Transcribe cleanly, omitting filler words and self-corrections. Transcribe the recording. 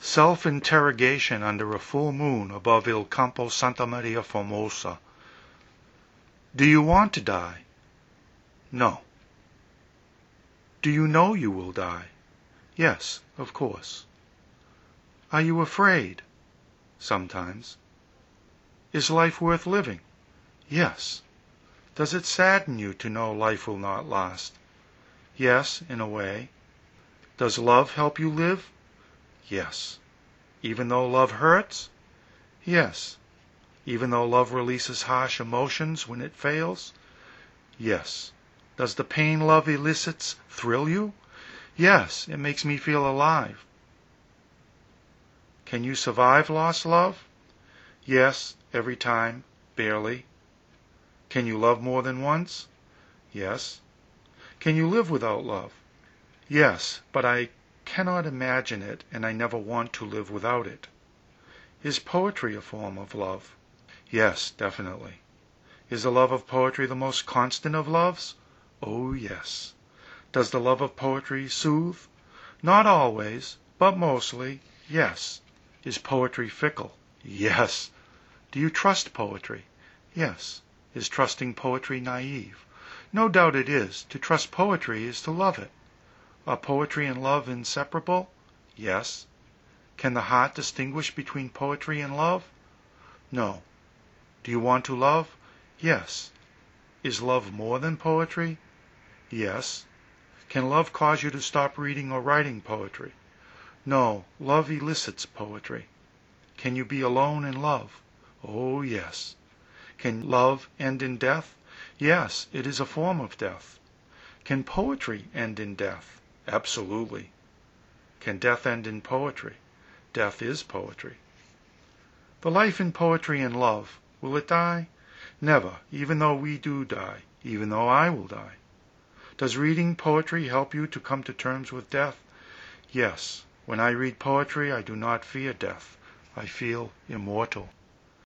Self-interrogation under a full moon above Il Campo Santa Maria Formosa. Do you want to die? No. Do you know you will die? Yes, of course. Are you afraid? Sometimes. Is life worth living? Yes. Does it sadden you to know life will not last? Yes, in a way. Does love help you live? Yes. Even though love hurts? Yes. Even though love releases harsh emotions when it fails? Yes. Does the pain love elicits thrill you? Yes, it makes me feel alive. Can you survive lost love? Yes, every time, barely. Can you love more than once? Yes. Can you live without love? Yes, but I cannot imagine it, and I never want to live without it. Is poetry a form of love? Yes, definitely. Is the love of poetry the most constant of loves? Oh, yes. Does the love of poetry soothe? Not always, but mostly, yes. Is poetry fickle? Yes. Do you trust poetry? Yes. Is trusting poetry naive? No doubt it is. To trust poetry is to love it. Are poetry and love inseparable? Yes. Can the heart distinguish between poetry and love? No. Do you want to love? Yes. Is love more than poetry? Yes. Can love cause you to stop reading or writing poetry? No. Love elicits poetry. Can you be alone in love? Oh, yes. Can love end in death? Yes, it is a form of death. Can poetry end in death? Absolutely. Can death end in poetry? Death is poetry. The life in poetry and love, will it die? Never, even though we do die, even though I will die. Does reading poetry help you to come to terms with death? Yes. When I read poetry, I do not fear death. I feel immortal.